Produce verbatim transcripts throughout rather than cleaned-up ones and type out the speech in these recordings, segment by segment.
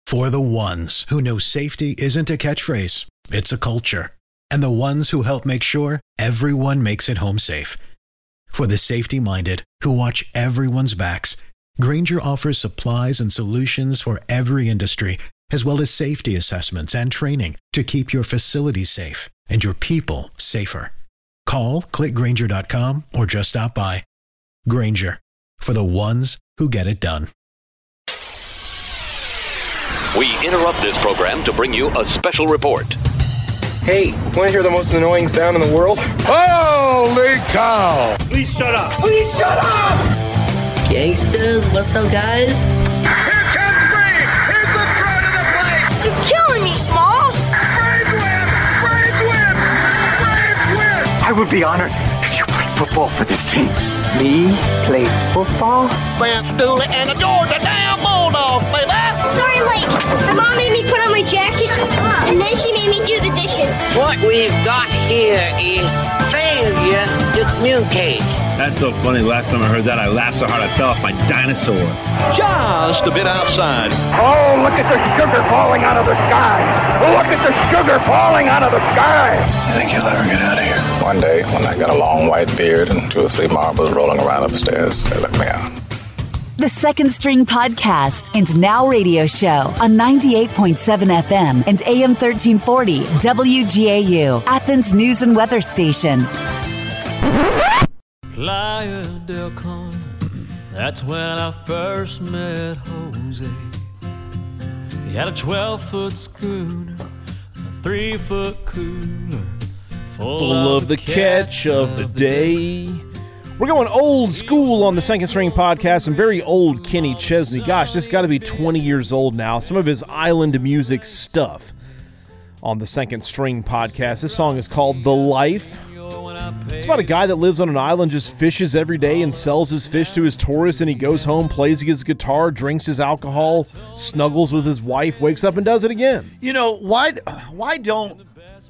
For the ones who know safety isn't a catchphrase, it's a culture. And the ones who help make sure everyone makes it home safe. For the safety-minded who watch everyone's backs, Grainger offers supplies and solutions for every industry, as well as safety assessments and training to keep your facilities safe and your people safer. Call, click Grainger dot com, or just stop by. Grainger, for the ones who get it done. We interrupt this program to bring you a special report. Hey, want to hear the most annoying sound in the world? Holy cow! Please shut up! Please shut up! Gangsters, what's up, guys? Here comes Brave! Here's the throw to the plate! You're killing me, Smalls! Braves win! Braves win! Braves win! I would be honored if you played football for this team. Me play football? Vance Dooley and the Georgia damn Bulldogs, baby! Sorry, Mike. My mom made me put on my jacket, and then she made me do the dishes. What we've got here is failure to communicate. That's so funny. Last time I heard that, I laughed so hard I fell off my dinosaur. Just a bit outside. Oh, look at the sugar falling out of the sky! Look at the sugar falling out of the sky! You think you'll ever get out of here? One day, when I got a long white beard and two or three marbles rolling around upstairs, they let me out. The Second String Podcast and Now Radio Show on ninety-eight point seven F M and A M thirteen forty W G A U, Athens News and Weather Station. Playa del Carmen, that's when I first met Jose. He had a twelve-foot schooner, a three-foot cooler, full, full of, of the catch of the day. We're going old school on the Second String Podcast, and very old Kenny Chesney. Gosh, this got to be twenty years old now. Some of his island music stuff on the Second String Podcast. This song is called The Life. It's about a guy that lives on an island, just fishes every day and sells his fish to his tourists, and he goes home, plays his guitar, drinks his alcohol, snuggles with his wife, wakes up and does it again. You know, why, why don't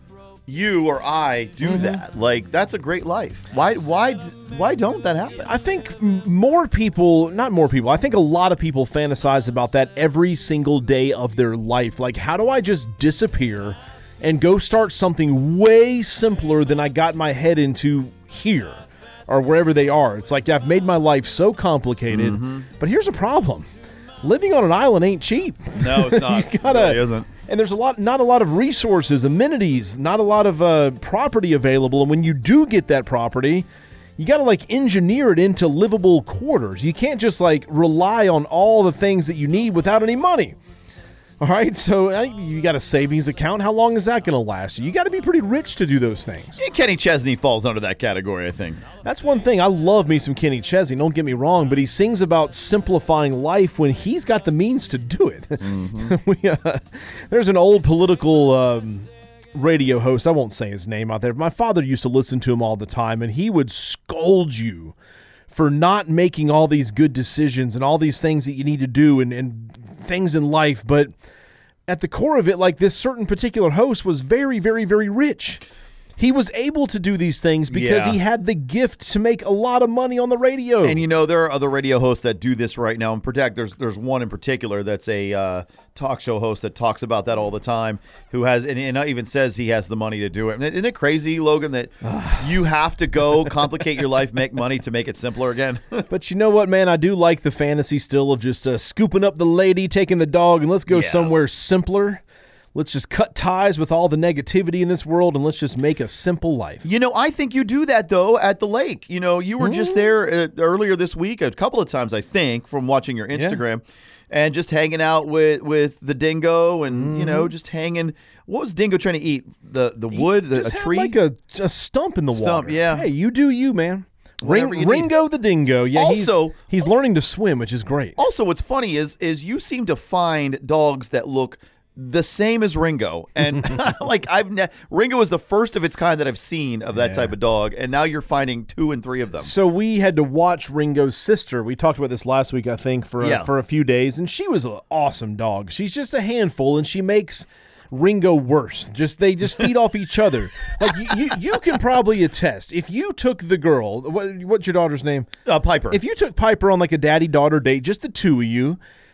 you or I do mm-hmm. that? Like, that's a great life. Why why why don't that happen? I think more people, not more people, I think a lot of people fantasize about that every single day of their life. Like, how do I just disappear and go start something way simpler than I got my head into here or wherever they are? It's like I've made my life so complicated. Mm-hmm. But here's a problem. Living on an island ain't cheap. No, it's not. you gotta, it really isn't. And there's a lot, not a lot of resources, amenities, not a lot of uh, property available. And when you do get that property, you got to like engineer it into livable quarters. You can't just like rely on all the things that you need without any money. All right, so uh, you got a savings account. How long is that going to last you? You got to be pretty rich to do those things. Yeah, Kenny Chesney falls under that category, I think. That's one thing. I love me some Kenny Chesney, don't get me wrong, but he sings about simplifying life when he's got the means to do it. Mm-hmm. we, uh, there's an old political um, radio host, I won't say his name out there, but my father used to listen to him all the time, and he would scold you for not making all these good decisions and all these things that you need to do and, and things in life. But at the core of it, like this certain particular host was very, very, very rich. He was able to do these things because yeah. he had the gift to make a lot of money on the radio. And, you know, there are other radio hosts that do this right now. In protect, there's there's one in particular that's a uh, talk show host that talks about that all the time, who has, and, and even says he has the money to do it. Isn't it crazy, Logan, that you have to go complicate your life, make money to make it simpler again? But you know what, man? I do like the fantasy still of just uh, scooping up the lady, taking the dog, and let's go yeah. somewhere simpler. Let's just cut ties with all the negativity in this world, and let's just make a simple life. You know, I think you do that, though, at the lake. You know, you were mm. just there uh, earlier this week, a couple of times, I think, from watching your Instagram, yeah. and just hanging out with, with the dingo and, mm-hmm. you know, just hanging. What was Dingo trying to eat? The the wood, the, just a tree? like a, a stump in the stump, water. Yeah. Hey, you do you, man. Ring, you Ringo need. the dingo. Yeah, also, he's, he's learning to swim, which is great. Also, what's funny is is you seem to find dogs that look the same as Ringo, and like I've ne- Ringo is the first of its kind that I've seen of that yeah. type of dog, and now you're finding two and three of them. So we had to watch Ringo's sister. We talked about this last week, I think, for yeah. a, for a few days, and she was an awesome dog. She's just a handful, and she makes Ringo worse. Just they just feed off each other. Like you, you, you can probably attest if you took the girl. What, what's your daughter's name? Uh, Piper. If you took Piper on like a daddy-daughter date, just the two of you.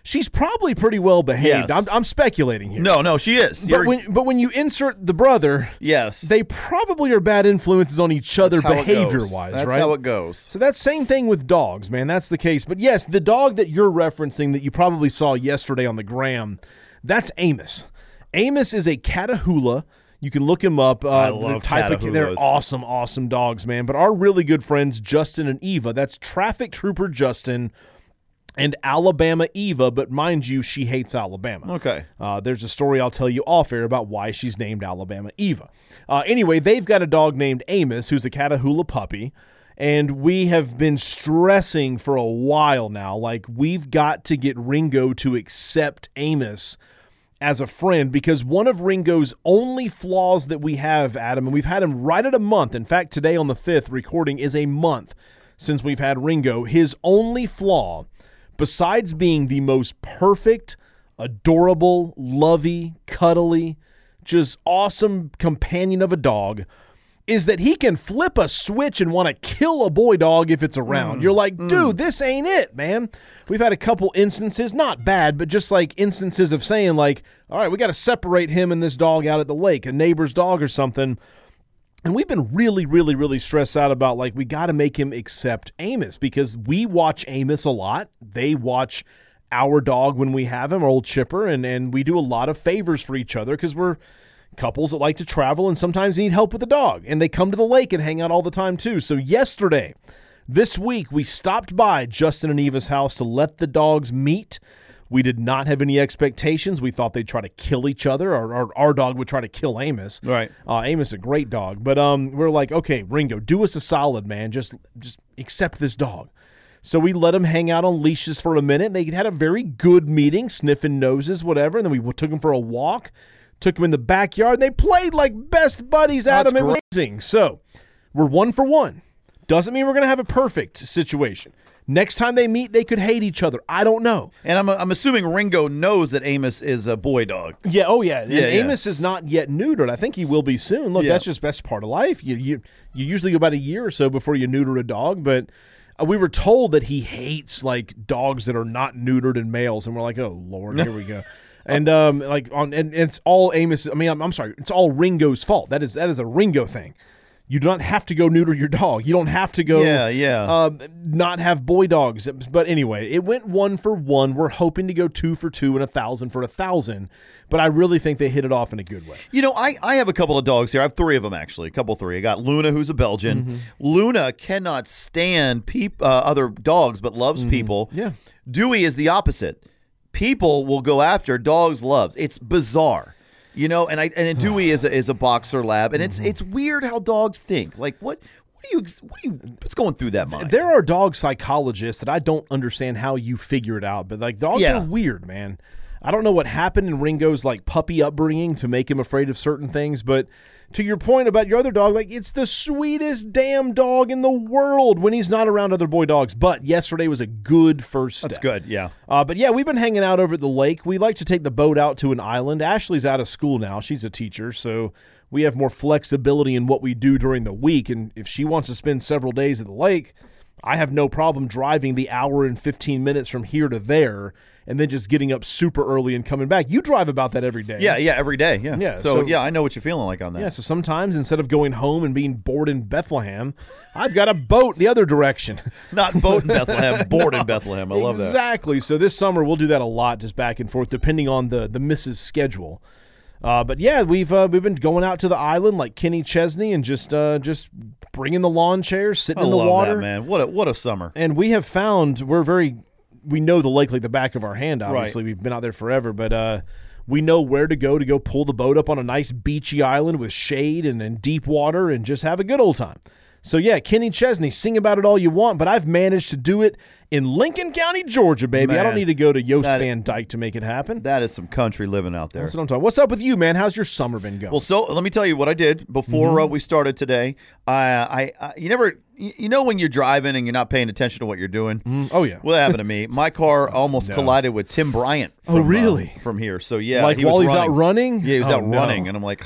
She's probably pretty well behaved. Yes. I'm, I'm speculating here. No, no, she is. But You're- when, but when you insert the brother, yes, they probably are bad influences on each other That's how it goes. behavior-wise, That's right? how it goes. So that's same thing with dogs, man. That's the case. But yes, the dog that you're referencing that you probably saw yesterday on the gram, that's Amos. Amos is a Catahoula. You can look him up. Uh, I love the type of, They're Catahoulas. awesome, awesome dogs, man. But our really good friends, Justin and Eva, that's Traffic Trooper Justin and Alabama Eva, but mind you, she hates Alabama. Okay. Uh, there's a story I'll tell you off air about why she's named Alabama Eva. Uh, anyway, they've got a dog named Amos, who's a Catahoula puppy, and we have been stressing for a while now, like, we've got to get Ringo to accept Amos as a friend, because one of Ringo's only flaws that we have, Adam, and we've had him right at a month. In fact, today on the fifth recording is a month since we've had Ringo. His only flaw, besides being the most perfect, adorable, lovey, cuddly, just awesome companion of a dog, is that he can flip a switch and want to kill a boy dog if it's around. Mm. You're like, dude, mm. this ain't it, man. We've had a couple instances, not bad, but just like instances of saying like, all right, we got to separate him and this dog out at the lake, a neighbor's dog or something. And we've been really, really, really stressed out about, like, we got to make him accept Amos, because we watch Amos a lot. They watch our dog when we have him, our old Chipper, and, and we do a lot of favors for each other because we're couples that like to travel and sometimes need help with the dog. And they come to the lake and hang out all the time, too. So yesterday, this week, we stopped by Justin and Eva's house to let the dogs meet. We did not have any expectations. We thought they'd try to kill each other, or, or our dog would try to kill Amos. Right. Uh, Amos is a great dog. But um, we're like, okay, Ringo, do us a solid, man. Just, just accept this dog. So we let them hang out on leashes for a minute. They had a very good meeting, sniffing noses, whatever. And then we took them for a walk, took them in the backyard. They played like best buddies, Adam. It was amazing. So we're one for one. Doesn't mean we're going to have a perfect situation. Next time they meet, they could hate each other. I don't know. And I'm I'm assuming Ringo knows that Amos is a boy dog. Yeah, oh yeah. And yeah, Amos yeah. is not yet neutered. I think he will be soon. Look, Yeah. that's just best part of life. You you you usually go about a year or so before you neuter a dog, but uh, we were told that he hates like dogs that are not neutered and males, and we're like, oh Lord, here we go. And um, like on and, and it's all Amos. I mean, I'm, I'm sorry, it's all Ringo's fault. That is that is a Ringo thing. You do not have to go neuter your dog. You don't have to go Yeah, yeah. Um, not have boy dogs. But anyway, it went one for one. We're hoping to go two for two and a thousand for a thousand. But I really think they hit it off in a good way. You know, I, I have a couple of dogs here. I have three of them, actually. A couple three. I got Luna, who's a Belgian. Mm-hmm. Luna cannot stand peop, uh, other dogs, but loves Mm-hmm. people. Yeah. Dewey is the opposite. People will go after, dogs loves. It's bizarre. You know, and I and Dewey is a, is a boxer lab, and it's it's weird how dogs think. Like, what what do you what do you what's going through that mind? There are dog psychologists that I don't understand how you figure it out, but like dogs Yeah. are weird, man. I don't know what happened in Ringo's like puppy upbringing to make him afraid of certain things, but to your point about your other dog, like it's the sweetest damn dog in the world when he's not around other boy dogs. But yesterday was a good first step. That's good, yeah. Uh, but yeah, we've been hanging out over at the lake. We like to take the boat out to an island. Ashley's out of school now. She's a teacher, so we have more flexibility in what we do during the week. And if she wants to spend several days at the lake, I have no problem driving the hour and fifteen minutes from here to there and then just getting up super early and coming back. You drive about that every day. Yeah, yeah, every day, yeah. Yeah, So, so- yeah, I know what you're feeling like on that. Yeah, so sometimes instead of going home and being bored in Bethlehem, I've got a boat the other direction. Not boat in Bethlehem, bored No, in Bethlehem. I love that. Exactly. So this summer we'll do that a lot, just back and forth, depending on the the missus schedule. Uh, but yeah, we've uh, we've been going out to the island like Kenny Chesney and just uh, just bringing the lawn chairs, sitting I in the love water, that, man. What a what a summer. And we have found we're very we know the lake like the back of our hand. Obviously, Right. we've been out there forever, but uh, we know where to go to go pull the boat up on a nice beachy island with shade and, and deep water and just have a good old time. So yeah, Kenny Chesney, sing about it all you want, but I've managed to do it in Lincoln County, Georgia, baby. I don't Man, need to go to Yost that- Van Dyke to make it happen. That is some country living out there. That's what I'm talking. What's up with you, man? How's your summer been going? Well, so let me tell you what I did before Mm-hmm. uh, we started today. I, I, I, you never, you you know, when you're driving and you're not paying attention to what you're doing. Oh yeah. Well, that happened to me. My car almost No. collided with Tim Bryant. Oh, From, really? uh, from here. So yeah, Like he was while he's running. out running? Yeah, he was Oh, out no. running, and I'm like, ugh.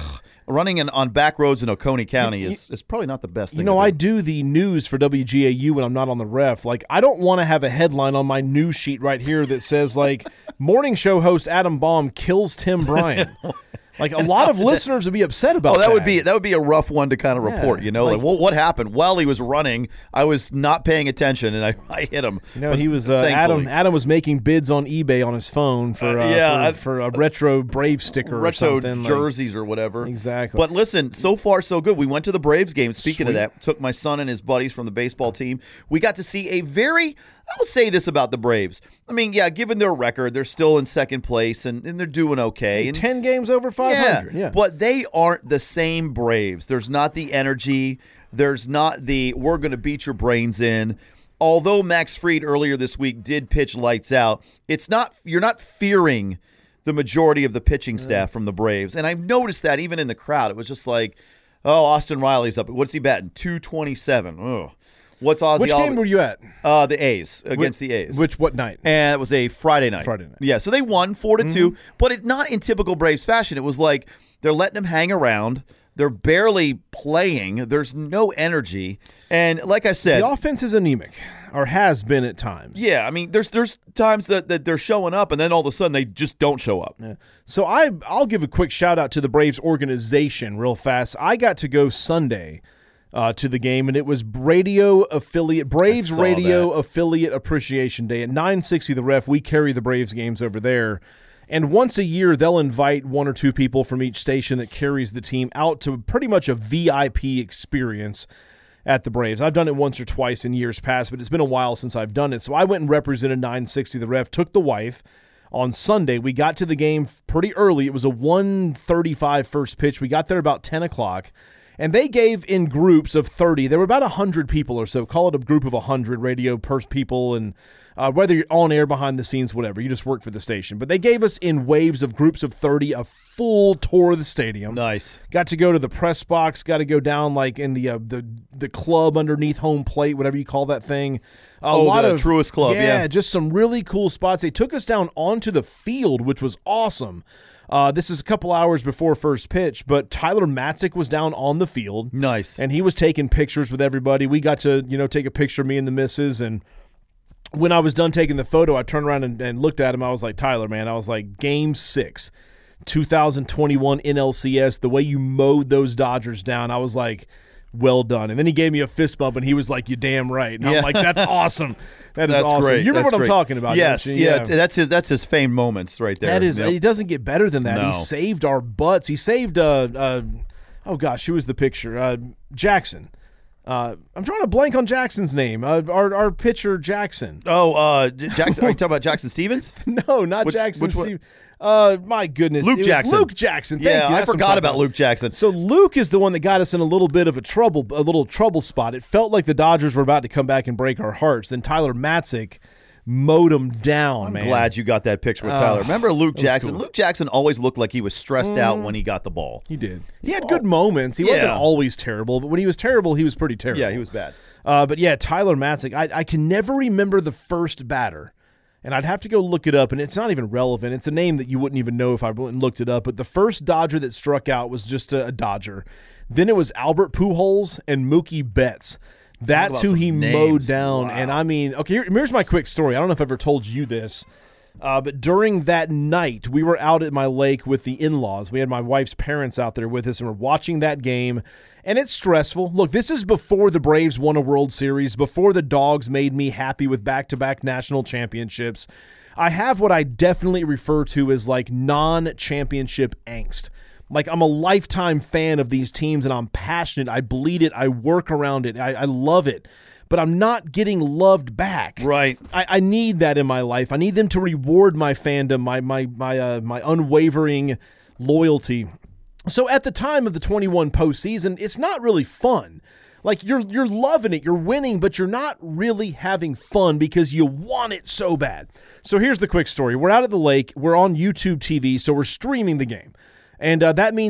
running in, on back roads in Oconee County you, is, is probably not the best thing. You know, to do. I do the news for W G A U when I'm not on the ref. Like, I don't want to have a headline on my news sheet right here that says, like, morning show host Adam Baum kills Tim Bryan. Like, a lot of listeners would be upset about that. Oh, that would be that would be a rough one to kind of Yeah, report, you know? Like, like well, what happened? While he was running, I was not paying attention, and I, I hit him. You know, But he was uh, Adam. Adam was making bids on eBay on his phone for uh, Uh, yeah, for, for a retro Brave sticker or retro something. jerseys or whatever. Exactly. But listen, so far so good. We went to the Braves game. Speaking Sweet. of that, took my son and his buddies from the baseball team. We got to see a very, I will say this about the Braves. I mean, yeah, given their record, they're still in second place, and, and they're doing okay. And, ten games over five hundred. Yeah, yeah, but they aren't the same Braves. There's not the energy. There's not the we're going to beat your brains in. Although Max Fried earlier this week did pitch lights out, it's not you're not fearing the majority of the pitching staff from the Braves. And I've noticed that even in the crowd. It was just like, oh, Austin Riley's up. What's he batting? two twenty-seven. Oh. What's Ozzy? Which game Al- were you at? Uh, the A's against which, the A's. Which what night? And it was a Friday night. Friday night. Yeah, so they won four to Mm-hmm. two, but it not in typical Braves fashion. It was like they're letting them hang around. They're barely playing. There's no energy, and like I said, The offense is anemic, or has been at times. yeah, I mean, there's there's times that, that they're showing up, and then all of a sudden they just don't show up. Yeah. So I I'll give a quick shout out to the Braves organization real fast. I got to go Sunday uh, to the game, and it was radio affiliate Braves I saw Radio that. Affiliate Appreciation Day at nine sixty The Ref. We carry the Braves games over there. And once a year, they'll invite one or two people from each station that carries the team out to pretty much a V I P experience at the Braves. I've done it once or twice in years past, but it's been a while since I've done it. So I went and represented nine sixty The Ref, took the wife. On Sunday, we got to the game pretty early. It was a one thirty-five first pitch. We got there about ten o'clock, and they gave in groups of thirty. There were about one hundred people or so. Call it a group of one hundred radio per people, and uh, whether you're on air, behind the scenes, whatever. You just work for the station. But they gave us in waves of groups of thirty a full tour of the stadium. Nice. Got to go to the press box. Got to go down like in the uh, the the club underneath home plate, whatever you call that thing. A Oh, lot the of Truist Club, yeah. just some really cool spots. They took us down onto the field, which was awesome. Uh, this is a couple hours before first pitch, but Tyler Matzik was down on the field. Nice. And he was taking pictures with everybody. We got to, you know, take a picture, me and the missus, and when I was done taking the photo, I turned around and, and looked at him. I was like, Tyler, man, I was like, game six, two thousand twenty-one N L C S, the way you mowed those Dodgers down, I was like, well done. And then he gave me a fist bump, and he was like, you're damn right. And Yeah. I'm like, that's awesome. That is That's awesome. great. You remember That's what great. I'm talking about, Yes, don't you? yeah. That's his that's his famed moments right there. That is, Yep. it doesn't get better than that. No. He saved our butts. He saved, uh, uh, oh gosh, who was the picture? Uh, Jackson. Uh, I'm drawing a blank on Jackson's name. Uh, our our pitcher, Jackson. Oh, uh, Jackson. Are you talking about Jackson Stevens? No, not Which- Jackson. which one? Steve- Uh, my goodness, Luke It was Jackson. Luke Jackson. Thank Yeah, you. I That's what I'm forgot talking about Luke Jackson. So Luke is the one that got us in a little bit of a trouble, a little trouble spot. It felt like the Dodgers were about to come back and break our hearts. Then Tyler Matzik mowed him down. I'm man. glad you got that picture with Uh, Tyler. Remember Luke that was Jackson? cool. Luke Jackson always looked like he was stressed out Mm. when he got the ball. He did. He had good moments. He Yeah. wasn't always terrible, but when he was terrible, he was pretty terrible. Yeah, he was bad. Uh, but yeah, Tyler Matzik, I, I can never remember the first batter. And I'd have to go look it up, and it's not even relevant. It's a name that you wouldn't even know if I went and looked it up. But the first Dodger that struck out was just a, a Dodger. Then it was Albert Pujols and Mookie Betts. That's about who some he names. mowed down. Wow. And I mean, okay, here, here's my quick story. I don't know if I've ever told you this. Uh, but during that night, we were out at my lake with the in-laws. We had my wife's parents out there with us, and we're watching that game. And it's stressful. Look, this is before the Braves won a World Series, before the Dogs made me happy with back-to-back national championships. I have what I definitely refer to as like non-championship angst. Like, I'm a lifetime fan of these teams, and I'm passionate. I bleed it. I work around it. I, I love it. But I'm not getting loved back. Right. I, I need that in my life. I need them to reward my fandom, my my my uh, my unwavering loyalty. So at the time of the twenty-one postseason, it's not really fun. Like, you're you're loving it, you're winning, but you're not really having fun because you want it so bad. So here's the quick story. We're out at the lake. We're on YouTube T V, so we're streaming the game. And uh, that means you're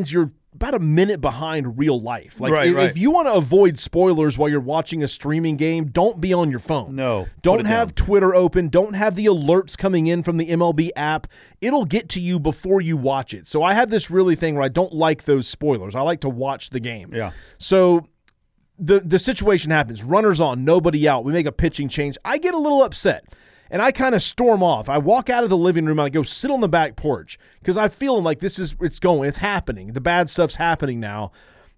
about a minute behind real life. Like right, if, right. if you want to avoid spoilers while you're watching a streaming game, don't be on your phone. No. Don't have down. Twitter open. Don't have the alerts coming in from the M L B app. It'll get to you before you watch it. So I have this really thing where I don't like those spoilers. I like to watch the game. Yeah. So the the situation happens. Runners on, nobody out. We make a pitching change. I get a little upset. And I kind of storm off. I walk out of the living room and I go sit on the back porch because I'm feeling like this is, it's going, it's happening. The bad stuff's happening now.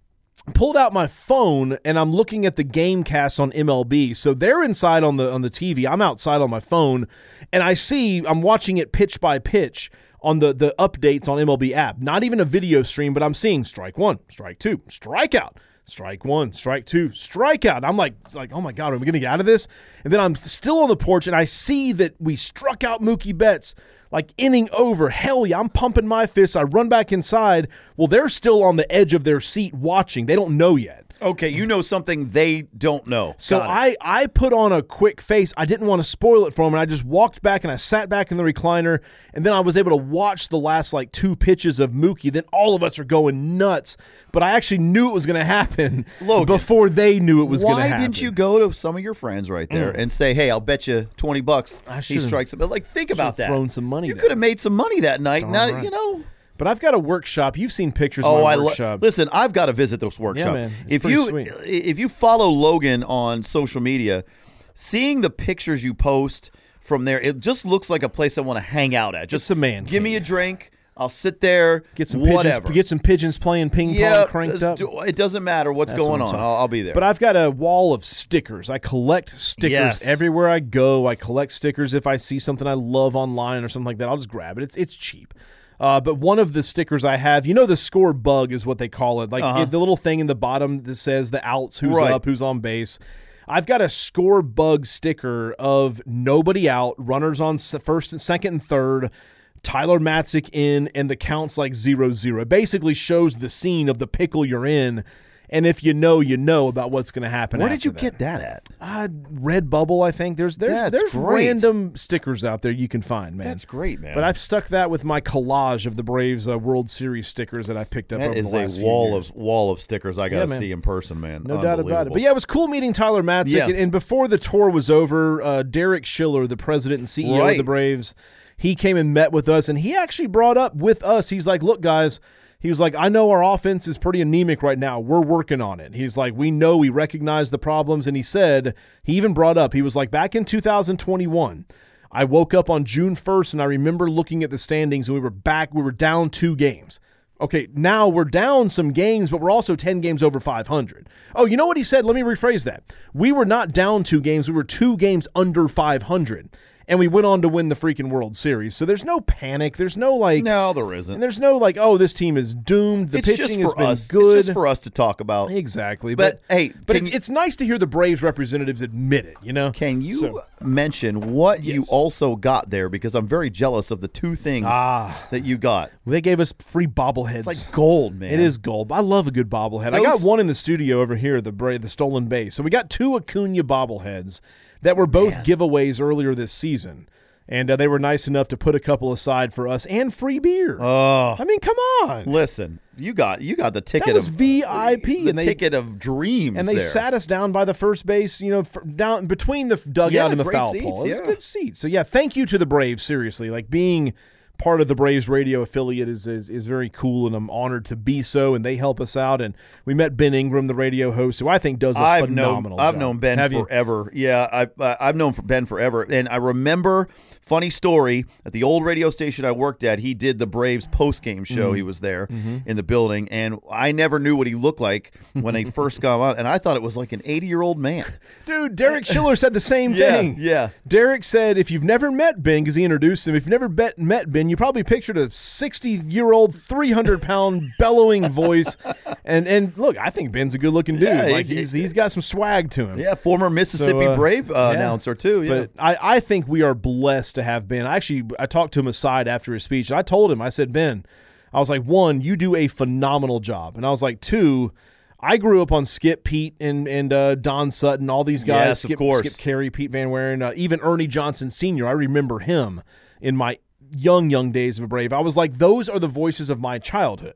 I pulled out my phone and I'm looking at the game cast on M L B. So they're inside on the on the T V. I'm outside on my phone and I see, I'm watching it pitch by pitch on the, the updates on M L B app. Not even a video stream, but I'm seeing strike one, strike two, strikeout. Strike one, strike two, strikeout. I'm like, like, oh my God, are we going to get out of this? And then I'm still on the porch, and I see that we struck out Mookie Betts, like inning over. Hell yeah, I'm pumping my fists. I run back inside. Well, they're still on the edge of their seat watching. They don't know yet. Okay, you know something they don't know. So I, I put on a quick face. I didn't want to spoil it for them, and I just walked back and I sat back in the recliner, and then I was able to watch the last like two pitches of Mookie. Then all of us are going nuts, but I actually knew it was going to happen Logan, before they knew it was going to happen. Why didn't you go to some of your friends right there mm. and say, hey, I'll bet you twenty bucks I he strikes him? But like, think about that. Thrown some money. You there. could have made some money that night. Darn Not, right. you know. But I've got a workshop. You've seen pictures oh, of my I workshop. Lo- Listen, I've got to visit those workshops. Yeah, man. It's if pretty you sweet. if you follow Logan on social media, seeing the pictures you post from there, it just looks like a place I want to hang out at. Just it's a man. Give cave. me a drink. I'll sit there. Get some whatever. pigeons. Get some pigeons playing ping yeah, pong cranked up. It doesn't matter what's That's going what on. I'll, I'll be there. But I've got a wall of stickers. I collect stickers yes. everywhere I go. I collect stickers if I see something I love online or something like that. I'll just grab it. It's it's cheap. Uh, but one of the stickers I have, you know, the score bug is what they call it. Like uh-huh. it, the little thing in the bottom that says the outs, who's right. up, who's on base. I've got a score bug sticker of nobody out, runners on first and second and third, Tyler Matzik in, and the count's like zero zero. It basically shows the scene of the pickle you're in. And if you know, you know about what's going to happen. Where did you that. get that at? Uh, Redbubble, I think. There's there's That's there's great. random stickers out there you can find, man. That's great, man. But I've stuck that with my collage of the Braves uh, World Series stickers that I've picked up that over is the last a few wall years. of wall of stickers I got to Yeah, see in person, man. No doubt about it. But yeah, it was cool meeting Tyler Matzik. Yeah. And, and before the tour was over, uh, Derek Schiller, the president and C E O right. of the Braves, he came and met with us, and he actually brought up with us, he's like, look, guys, he was like, I know our offense is pretty anemic right now. We're working on it. He's like, we know, we recognize the problems. And he said, he even brought up, he was like, back in two thousand twenty-one, I woke up on June first, and I remember looking at the standings, and we were back, we were down two games. Okay, now we're down some games, but we're also ten games over five hundred. Oh, you know what he said? Let me rephrase that. We were not down two games. We were two games under five hundred. And we went on to win the freaking World Series. So there's no panic. There's no like. No, there isn't. And there's no like, oh, this team is doomed. The it's pitching just has for been us. good. It's just for us to talk about. Exactly. But, but hey, but it's, you, it's nice to hear the Braves representatives admit it. You know. Can you so, mention what yes. you also got there? Because I'm very jealous of the two things ah, that you got. They gave us free bobbleheads. It's like gold, man. It is gold. I love a good bobblehead. Those, I got one in the studio over here, the Bra- the stolen base. So we got two Acuna bobbleheads that were both man. giveaways earlier this season. And uh, they were nice enough to put a couple aside for us and free beer. Oh, I mean, come on! Listen, you got you got the ticket that was of V I P, the and they, ticket of dreams, and they there. sat us down by the first base, you know, for, down between the dugout yeah, and the great foul seats, pole. It was yeah. good seats. So yeah, thank you to the Braves. Seriously, like being part of the Braves radio affiliate is, is is very cool, and I'm honored to be so. And they help us out. And we met Ben Ingram, the radio host, who I think does a I've phenomenal known, job. I've known Ben Have forever. You? Yeah, I've uh, I've known Ben forever, and I remember. Funny story, at the old radio station I worked at, he did the Braves post-game show. Mm-hmm. He was there mm-hmm. in the building, and I never knew what he looked like when he first got on, and I thought it was like an eighty-year-old man. Dude, Derek Schiller said the same yeah, thing. Yeah, Derek said if you've never met Ben, because he introduced him, if you've never bet, met Ben, you probably pictured a sixty-year-old, three hundred pound bellowing voice. And and look, I think Ben's a good-looking dude. Yeah, like he, he's He's got some swag to him. Yeah, former Mississippi so, uh, Brave uh, yeah. announcer, too. Yeah. But I, I think we are blessed to have Ben. I actually, I talked to him aside after his speech, and I told him, I said, Ben, I was like, one, you do a phenomenal job. And I was like, two, I grew up on Skip, Pete, and and uh, Don Sutton, all these guys. Yes, Skip, of course. Skip Carey, Pete Van Waren, uh, even Ernie Johnson Senior I remember him in my young, young days of a Brave. I was like, those are the voices of my childhood.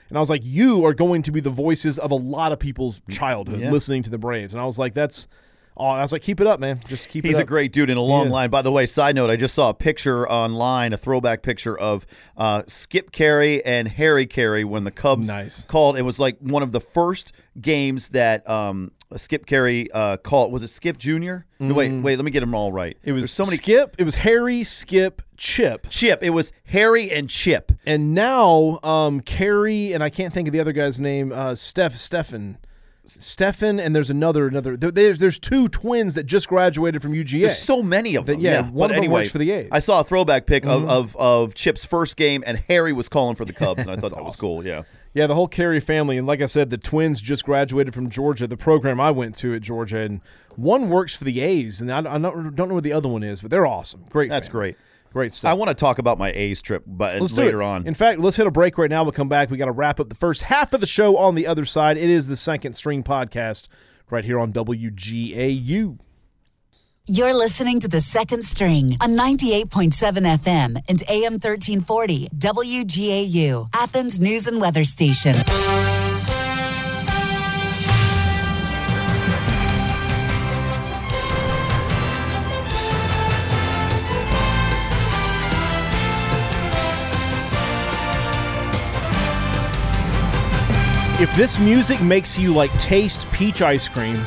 And I was like, you are going to be the voices of a lot of people's childhood Yeah. listening to the Braves. And I was like, that's oh, I was like, keep it up, man. Just keep He's it up. a great dude in a long Yeah. line. By the way, side note, I just saw a picture online, a throwback picture of uh, Skip Carey and Harry Carey when the Cubs Nice. called. It was like one of the first games that um, Skip Carey uh, called. Was it Skip Junior? No, wait, wait, let me get them all right. It was There's so many. Skip. It was Harry, Skip, Chip. Chip. It was Harry and Chip. And now um, Carey, and I can't think of the other guy's name, uh, Steph, Stephen. Stefan, and there's another another. There, there's there's two twins that just graduated from U G A. There's so many of them. That- yeah, yeah, one but of them anyway, works for the A's. I saw a throwback pic Mhm. of, of of Chip's first game, and Harry was calling for the Cubs, and I thought That's that was awesome. cool. Yeah. Yeah, the whole Carey family, and like I said, the twins just graduated from Georgia, the program I went to at Georgia, and one works for the A's, and I, I don't, don't know what the other one is, but they're awesome. Great, That's family. great. Great stuff. I want to talk about my A's trip, but Let's do later it. on. In fact, let's hit a break right now. We'll come back. We got to wrap up the first half of the show on the other side. It is the Second String Podcast right here on W G A U. You're listening to The Second String on ninety-eight point seven F M and A M thirteen forty W G A U, Athens News and Weather Station. If this music makes you like taste peach ice cream,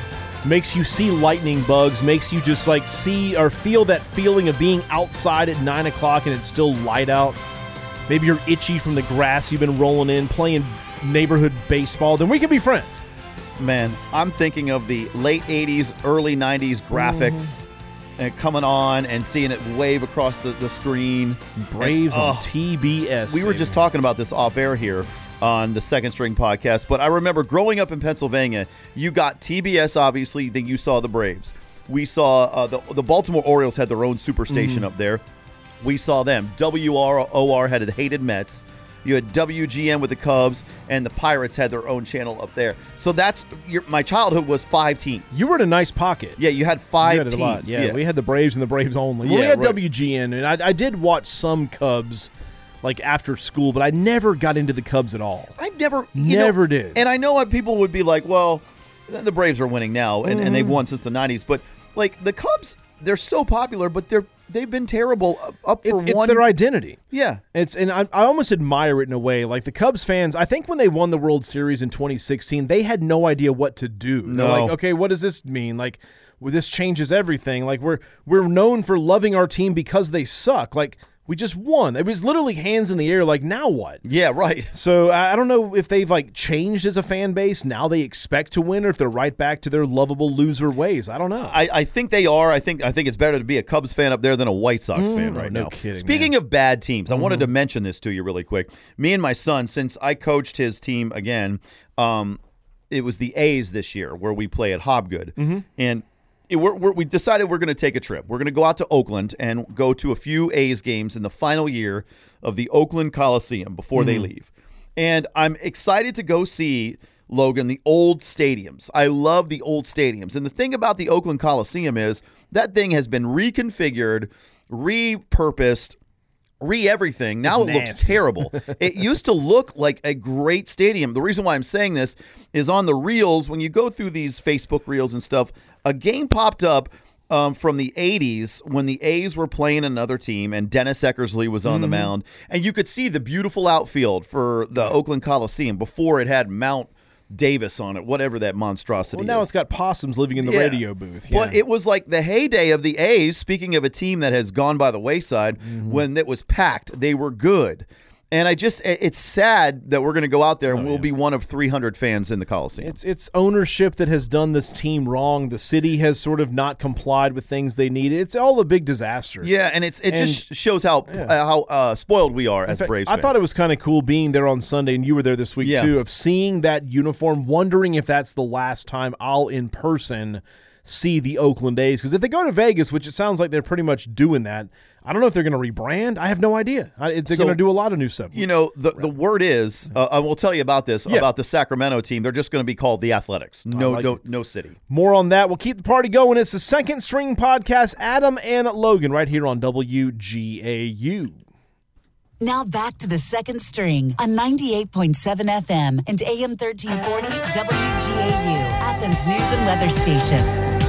makes you see lightning bugs, makes you just like see or feel that feeling of being outside at nine o'clock and it's still light out, maybe you're itchy from the grass you've been rolling in, playing neighborhood baseball, then we can be friends. Man, I'm thinking of the late eighties, early nineties graphics and coming on and seeing it wave across the, the screen. Braves And, on oh, T B S. We were baby. just talking about this off air here on the Second String Podcast, but I remember growing up in Pennsylvania, you got T B S, obviously, then you saw the Braves. We saw uh, the, the Baltimore Orioles had their own superstation Mhm. up there. We saw them. W R O R had the hated Mets. You had W G N with the Cubs, and the Pirates had their own channel up there. So that's your, my childhood was five teams. You were in a nice pocket. Yeah, you had five You had it a teams. lot. Yeah, we had the Braves and the Braves only. Yeah, we had right. W G N, and I, I did watch some Cubs like after school, but I never got into the Cubs at all. I never, you Never know, did. And I know what people would be like, well, the Braves are winning now, and, and they've Mhm. won since the nineties. But like the Cubs, they're so popular, but they're they've been terrible up, up It's, for it's one. their identity. Yeah. It's and I, I almost admire it in a way. Like the Cubs fans, I think when they won the World Series in twenty sixteen, they had no idea what to do. They're No. like, okay, what does this mean? Like, well, this changes everything. Like we're we're known for loving our team because they suck. Like we just won. It was literally hands in the air. Like now what? Yeah, right. So I I don't know if they've like changed as a fan base. Now they expect to win, or if they're right back to their lovable loser ways. I don't know. I, I think they are. I think I think it's better to be a Cubs fan up there than a White Sox Mm, fan no, right no now. kidding, Speaking of bad teams, I wanted Mhm. to mention this to you really quick. Me and my son, since I coached his team again, um, it was the A's this year where we play at Hobgood, Mhm. and it, we're, we're, we decided we're going to take a trip. We're going to go out to Oakland and go to a few A's games in the final year of the Oakland Coliseum before they Mhm. leave. And I'm excited to go see, Logan, the old stadiums. I love the old stadiums. And the thing about the Oakland Coliseum is that thing has been reconfigured, repurposed, re-everything. Now It's it looks nasty. terrible. It used to look like a great stadium. The reason why I'm saying this is on the reels, when you go through these Facebook reels and stuff, a game popped up um, from the eighties when the A's were playing another team and Dennis Eckersley was on the Mhm. mound. And you could see the beautiful outfield for the Oakland Coliseum before it had Mount Davis on it, whatever that monstrosity Well, now is. it's got possums living in the Yeah. radio booth. Yeah. But it was like the heyday of the A's, speaking of a team that has gone by the wayside, Mm-hmm. when it was packed, they were good. And I just, it- it's sad that we're going to go out there and we'll be one of three hundred fans in the Coliseum. It's it's ownership that has done this team wrong. The city has sort of not complied with things they needed. It's all a big disaster. yeah, and it's it And- just shows how Yeah. uh, how uh, spoiled we are In as fact, Braves I fans. thought it was kind of cool being there on Sunday, and you were there this week Yeah. too, of seeing that uniform, wondering if that's the last time I'll in person see the Oakland A's. Because if they go to Vegas, which it sounds like they're pretty much doing that, I don't know if they're going to rebrand. I have no idea. I, they're So, going to do a lot of new stuff. You know, the, the word is, uh, I will tell you about this, Yeah. about the Sacramento team. They're just going to be called the Athletics. No, like no, it. no city. More on that. We'll keep the party going. It's the Second String Podcast. Adam and Logan right here on W G A U. Now back to the Second String on ninety-eight point seven F M and A M thirteen forty W G A U, Athens News and Weather Station.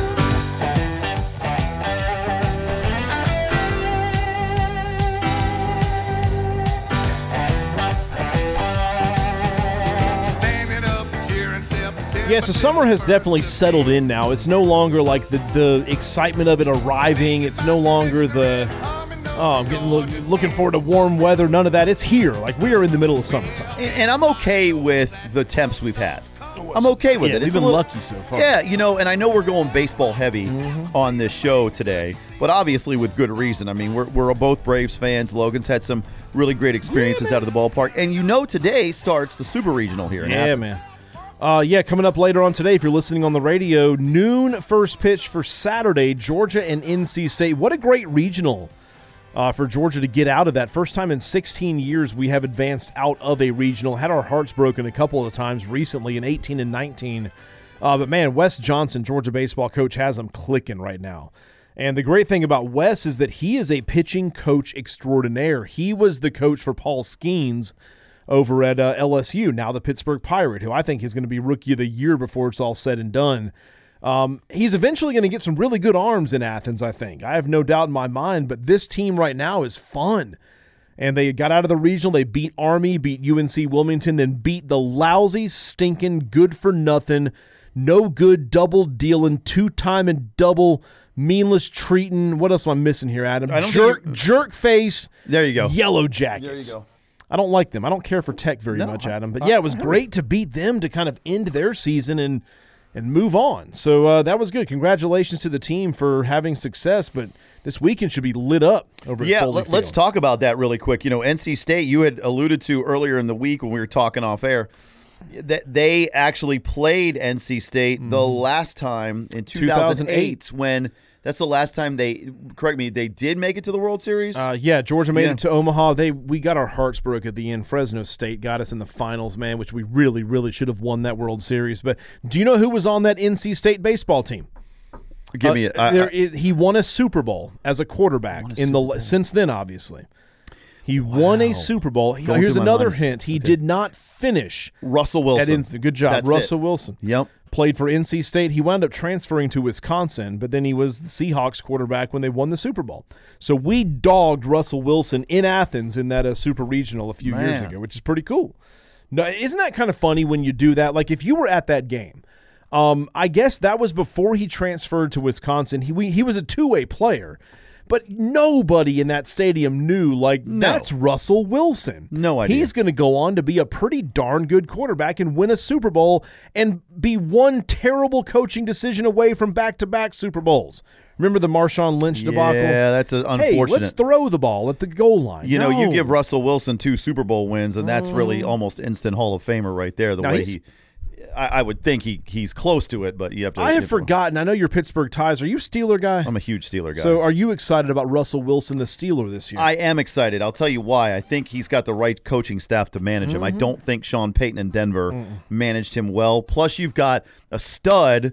Yeah, so summer has definitely settled in now. It's no longer like the, the excitement of it arriving. It's no longer the, oh, I'm getting look, looking forward to warm weather. None of that. It's here. Like, we are in the middle of summertime. And, and I'm okay with the temps we've had. I'm okay with yeah, it. We've it's been little, lucky so far. Yeah, you know, and I know we're going baseball heavy mm-hmm. on this show today, but obviously with good reason. I mean, we're, we're both Braves fans. Logan's had some really great experiences yeah, out of the ballpark. And you know today starts the Super Regional here in yeah, Athens. man. Uh, yeah, coming up later on today, if you're listening on the radio, noon first pitch for Saturday, Georgia and N C State. What a great regional uh, for Georgia to get out of that. First time in sixteen years we have advanced out of a regional. Had our hearts broken a couple of times recently in eighteen and nineteen. Uh, but, man, Wes Johnson, Georgia baseball coach, has them clicking right now. And the great thing about Wes is that he is a pitching coach extraordinaire. He was the coach for Paul Skeens over at uh, L S U, now the Pittsburgh Pirate, who I think is going to be Rookie of the Year before it's all said and done. Um, he's eventually going to get some really good arms in Athens, I think. I have no doubt in my mind, but this team right now is fun. And they got out of the regional. They beat Army, beat U N C Wilmington, then beat the lousy, stinking, good-for-nothing, no-good, double-dealing, two-time and double meanless treating. What else am I missing here, Adam? I don't jerk, jerk face. There you go. Yellow Jackets. There you go. I don't like them. I don't care for Tech very no, much, Adam. But, yeah, it was great to beat them to kind of end their season and and move on. So uh, that was good. Congratulations to the team for having success. But this weekend should be lit up over yeah, at Foley let, let's Field. talk about that really quick. You know, N C State, you had alluded to earlier in the week when we were talking off air, that they actually played N C State mm-hmm. the last time in two thousand eight, two thousand eight when – that's the last time they, correct me, they did make it to the World Series? Uh, yeah, Georgia made yeah. it to Omaha. They We got our hearts broke at the end. Fresno State got us in the finals, man, which we really, really should have won that World Series. But do you know who was on that N C State baseball team? Give uh, me it. I, there I, is, he won a Super Bowl as a quarterback a in the Bowl. Since then, obviously. He wow. won a Super Bowl. Going Here's another mind. hint. He okay. did not finish. Russell Wilson. At N- Good job. That's Russell it. Wilson. Yep. Played for N C State. He wound up transferring to Wisconsin, but then he was the Seahawks quarterback when they won the Super Bowl. So we dogged Russell Wilson in Athens in that uh, Super Regional a few Man. years ago, which is pretty cool. Now, isn't that kind of funny when you do that? Like, if you were at that game, um, I guess that was before he transferred to Wisconsin. He we, he was a two-way player. But nobody in that stadium knew, like, no. that's Russell Wilson. No idea. He's going to go on to be a pretty darn good quarterback and win a Super Bowl and be one terrible coaching decision away from back-to-back Super Bowls. Remember the Marshawn Lynch debacle? Yeah, that's a, unfortunate. Hey, let's throw the ball at the goal line. You no. know, you give Russell Wilson two Super Bowl wins, and that's really almost instant Hall of Famer right there, the now way he – I, I would think he he's close to it, but you have to. I have forgotten. I know you're Pittsburgh ties. Are you a Steeler guy? I'm a huge Steeler guy. So are you excited about Russell Wilson, the Steeler, this year? I am excited. I'll tell you why. I think he's got the right coaching staff to manage mm-hmm. him. I don't think Sean Payton in Denver Mm-mm. managed him well. Plus, you've got a stud.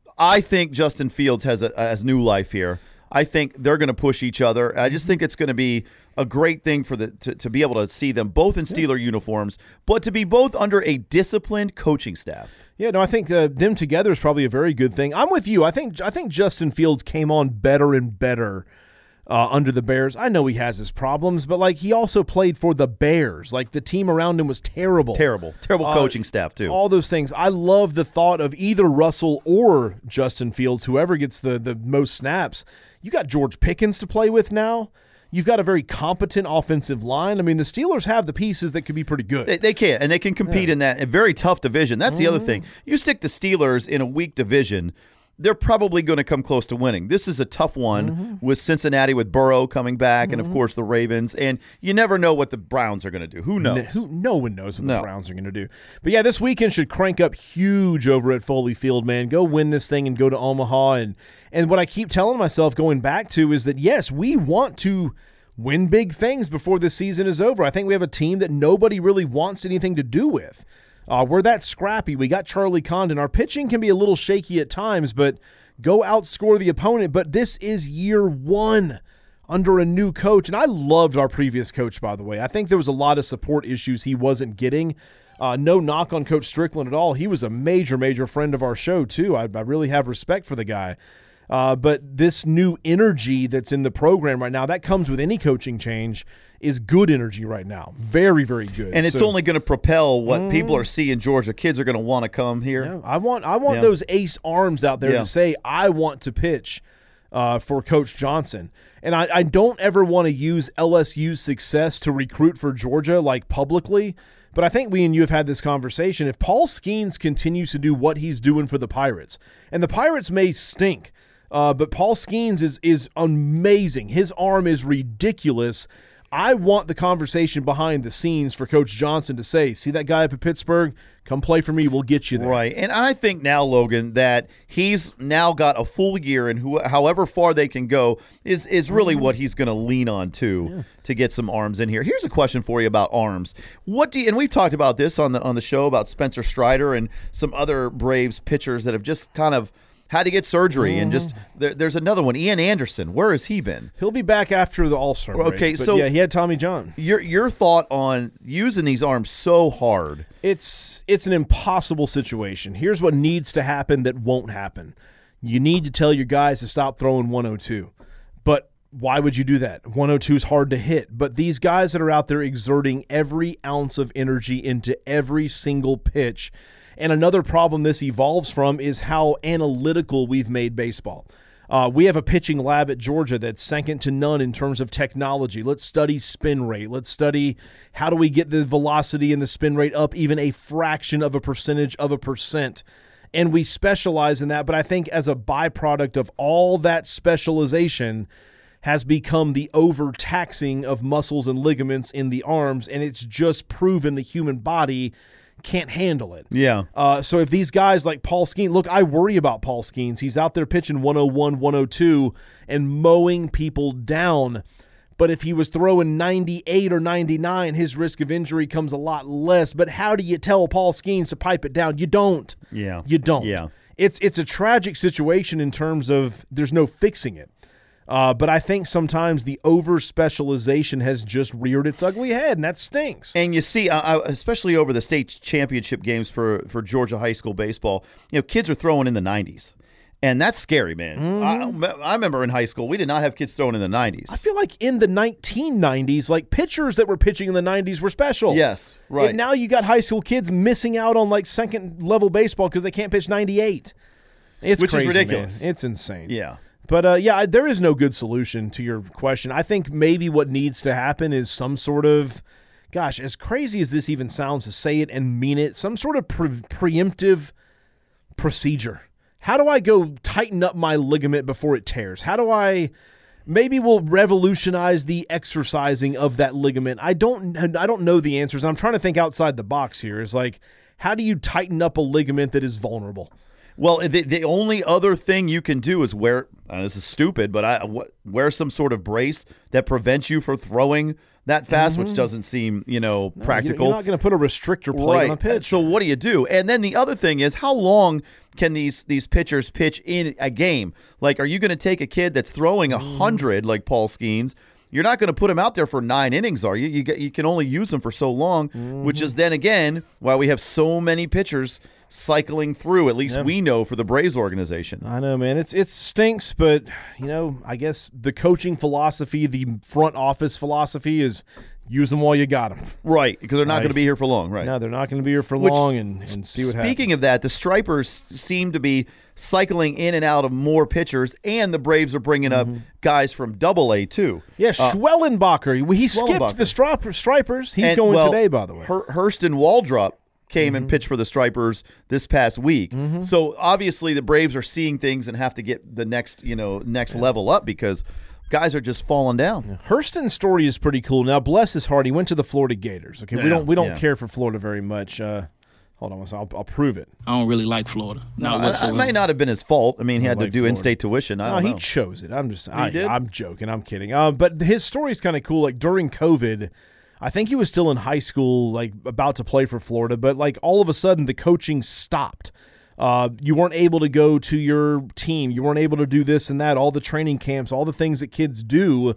I think Justin Fields has a has new life here. I think they're going to push each other. I just think it's going to be a great thing for the to, to be able to see them both in Steeler yeah. uniforms, but to be both under a disciplined coaching staff. Yeah, no, I think uh, them together is probably a very good thing. I'm with you. I think I think Justin Fields came on better and better uh, under the Bears. I know he has his problems, but like he also played for the Bears. Like the team around him was terrible. Terrible. Terrible uh, coaching staff, too. All those things. I love the thought of either Russell or Justin Fields, whoever gets the, the most snaps. You got George Pickens to play with now. You've got a very competent offensive line. I mean, the Steelers have the pieces that could be pretty good. They, they can, and they can compete yeah. in that a very tough division. That's mm-hmm. the other thing. You stick the Steelers in a weak division, they're probably going to come close to winning. This is a tough one mm-hmm. with Cincinnati, with Burrow coming back, mm-hmm. and, of course, the Ravens. And you never know what the Browns are going to do. Who knows? No, who, no one knows what no. the Browns are going to do. But, yeah, this weekend should crank up huge over at Foley Field, man. Go win this thing and go to Omaha. And, and what I keep telling myself going back to is that, yes, we want to win big things before the season is over. I think we have a team that nobody really wants anything to do with. Uh, we're that scrappy. We got Charlie Condon. Our pitching can be a little shaky at times, but go outscore the opponent. But this is year one under a new coach, and I loved our previous coach, by the way. I think there was a lot of support issues he wasn't getting. Uh, no knock on Coach Strickland at all. He was a major, major friend of our show, too. I, I really have respect for the guy. Uh, but this new energy that's in the program right now, that comes with any coaching change, is good energy right now. Very, very good. And it's so, only going to propel what mm, people are seeing. Georgia kids are going to want to come here. Yeah, I want I want yeah. those ace arms out there yeah. to say, I want to pitch uh, for Coach Johnson. And I, I don't ever want to use L S U's success to recruit for Georgia, like publicly. But I think we and you have had this conversation. If Paul Skeens continues to do what he's doing for the Pirates, and the Pirates may stink, uh, but Paul Skeens is is amazing. His arm is ridiculous. I want the conversation behind the scenes for Coach Johnson to say, see that guy up at Pittsburgh? Come play for me. We'll get you there. Right. And I think now, Logan, that he's now got a full year, and who, however far they can go is, is really mm-hmm. what he's going to lean on, too, yeah. to get some arms in here. Here's a question for you about arms. What do you, and we've talked about this on the on the show about Spencer Strider and some other Braves pitchers that have just kind of had to get surgery, mm. and just there, there's another one, Ian Anderson. Where has he been? He'll be back after the All-Star break. Okay, but so yeah, he had Tommy John. Your your thought on using these arms so hard? It's it's an impossible situation. Here's what needs to happen that won't happen. You need to tell your guys to stop throwing one oh two. But why would you do that? one oh two is hard to hit. But these guys that are out there exerting every ounce of energy into every single pitch. And another problem this evolves from is how analytical we've made baseball. Uh, we have a pitching lab at Georgia that's second to none in terms of technology. Let's study spin rate. Let's study how do we get the velocity and the spin rate up even a fraction of a percentage of a percent. And we specialize in that. But I think as a byproduct of all that specialization has become the overtaxing of muscles and ligaments in the arms, and it's just proven the human body can't handle it. Yeah. Uh, so if these guys like Paul Skeens, look, I worry about Paul Skeens. He's out there pitching one oh one, one oh two and mowing people down. But if he was throwing ninety-eight or ninety-nine, his risk of injury comes a lot less. But how do you tell Paul Skeens to pipe it down? You don't. Yeah. You don't. Yeah. It's it's a tragic situation in terms of there's no fixing it. Uh, but I think sometimes the over-specialization has just reared its ugly head, and that stinks. And you see, uh, especially over the state championship games for, for Georgia high school baseball, you know, kids are throwing in the nineties. And that's scary, man. Mm-hmm. I, I remember in high school, we did not have kids throwing in the nineties. I feel like in the nineteen nineties, like pitchers that were pitching in the nineties were special. Yes, right. And now you got high school kids missing out on like second-level baseball because they can't pitch ninety-eight. It's Which crazy, is ridiculous. Man. It's insane. Yeah. But, uh, yeah, there is no good solution to your question. I think maybe what needs to happen is some sort of, gosh, as crazy as this even sounds to say it and mean it, some sort of pre- preemptive procedure. How do I go tighten up my ligament before it tears? How do I – maybe we'll revolutionize the exercising of that ligament. I don't I don't know the answers. I'm trying to think outside the box here. It's like, how do you tighten up a ligament that is vulnerable? Well, the, the only other thing you can do is wear uh, – this is stupid, but I w- wear some sort of brace that prevents you from throwing that fast, mm-hmm. which doesn't seem, you know, no, practical. You're not going to put a restrictor plate right. on a pitch. So what do you do? And then the other thing is, how long can these these pitchers pitch in a game? Like, are you going to take a kid that's throwing one hundred, mm. like Paul Skeens? You're not going to put him out there for nine innings, are you? You, get, you can only use him for so long, mm-hmm. which is then, again, why we have so many pitchers – cycling through, at least yeah. we know, for the Braves organization. I know, man. It's it stinks, but, you know, I guess the coaching philosophy, the front office philosophy is use them while you got them. Right, because they're not right. going to be here for long, right? No, they're not going to be here for Which, long, and, and see what happens. Speaking of that, the Stripers seem to be cycling in and out of more pitchers, and the Braves are bringing mm-hmm. up guys from Double A, too. Yeah, uh, Schwellenbacher. He skipped the Stri- Stripers. He's and, going well, today, by the way. Her- Hurston Waldrop came mm-hmm. and pitched for the Stripers this past week. Mm-hmm. So obviously the Braves are seeing things and have to get the next, you know, next yeah. level up because guys are just falling down. Yeah. Hurston's story is pretty cool. Now, bless his heart, he went to the Florida Gators. Okay, yeah. we don't we don't yeah. care for Florida very much. Uh, hold on, I'll, I'll prove it. I don't really like Florida. No, it may not have been his fault. I mean, he had to like do Florida. in-state tuition. I don't no, know. He chose it. I'm just, he I, did? I'm joking. I'm kidding. Uh, but his story is kind of cool. Like during COVID, I think he was still in high school, like about to play for Florida, but like all of a sudden the coaching stopped. Uh, you weren't able to go to your team. You weren't able to do this and that, all the training camps, all the things that kids do.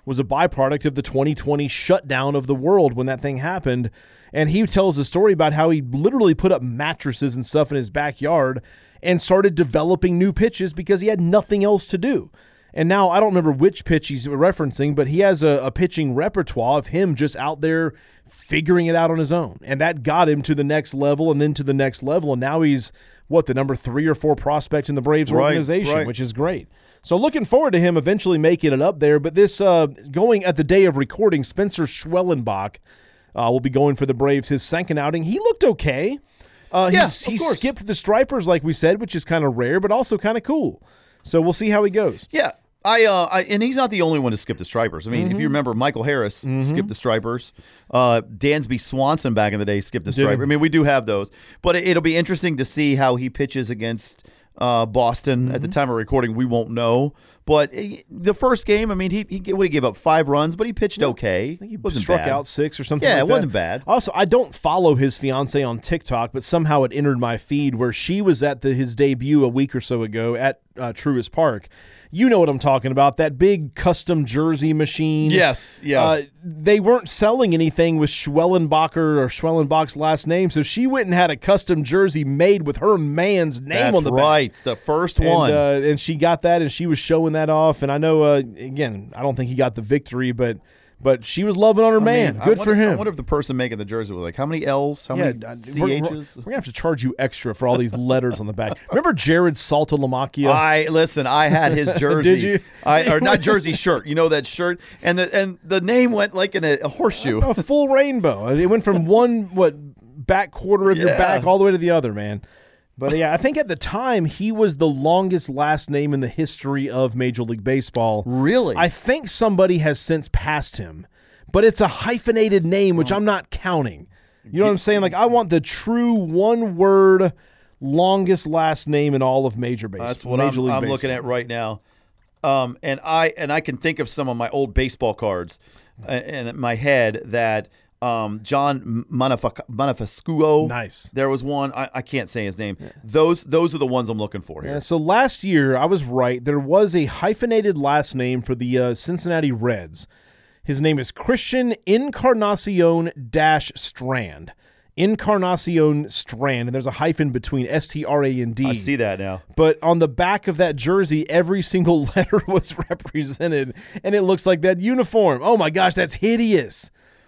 was a byproduct of the twenty twenty shutdown of the world when that thing happened. And he tells a story about how he literally put up mattresses and stuff in his backyard and started developing new pitches because he had nothing else to do. And now I don't remember which pitch he's referencing, but he has a, a pitching repertoire of him just out there figuring it out on his own. And that got him to the next level and then to the next level. And now he's, what, the number three or four prospect in the Braves right, organization, right. which is great. So looking forward to him eventually making it up there. But this, uh, going at the day of recording, Spencer Schwellenbach uh, will be going for the Braves his second outing. He looked okay. Uh, yeah, he's, he course. skipped the stripers, like we said, which is kind of rare, but also kind of cool. So we'll see how he goes. Yeah. I, uh, I and he's not the only one to skip the stripers. I mean, Mm-hmm. if you remember, Michael Harris Mhm. skipped the stripers. Uh, Dansby Swanson back in the day skipped the Did he? striper. I mean, we do have those, but it, it'll be interesting to see how he pitches against uh, Boston. Mm-hmm. At the time of recording, we won't know. But eh, the first game, I mean, he he would have gave up five runs, but he pitched okay. I think he wasn't struck bad. out six or something Yeah, like it wasn't that. bad. Also, I don't follow his fiance on TikTok, but somehow it entered my feed where she was at the, his debut a week or so ago at uh, Truist Park. You know what I'm talking about, that big custom jersey machine. Yes, yeah. Uh, they weren't selling anything with Schwellenbacher or Schwellenbach's last name, so she went and had a custom jersey made with her man's name That's on the back. right, the first one. And, uh, and she got that, and she was showing that off. And I know, uh, again, I don't think he got the victory, but but she was loving on her I man. mean, Good I wonder, for him. I wonder if the person making the jersey was like, how many L's? How yeah, many uh, C we're, H's? we're, we're gonna have to charge you extra for all these letters on the back. Remember Jared Saltalamacchia? I listen. I had his jersey. Did you? I or not jersey shirt. You know that shirt, and the and the name went like in a, a horseshoe. A full rainbow. It went from one what back quarter of your Yeah. back all the way to the other, man. But yeah, I think at the time he was the longest last name in the history of Major League Baseball. Really? I think somebody has since passed him, but it's a hyphenated name, which I'm not counting. You know what I'm saying? Like, I want the true one-word longest last name in all of Major Baseball. That's what Major I'm, League I'm Baseball. looking at right now. Um, and I and I can think of some of my old baseball cards uh, in my head that um, John Manaf- Manafascuo. Nice. There was one. I, I can't say his name. Those those are the ones I'm looking for here. Yeah, so last year, I was right. There was a hyphenated last name for the uh, Cincinnati Reds. His name is Christian Encarnacion dash Strand. Encarnacion Strand, and there's a hyphen between S T R A N D. I see that now. But on the back of that jersey, every single letter was represented, and it looks like that uniform. Oh my gosh, that's hideous.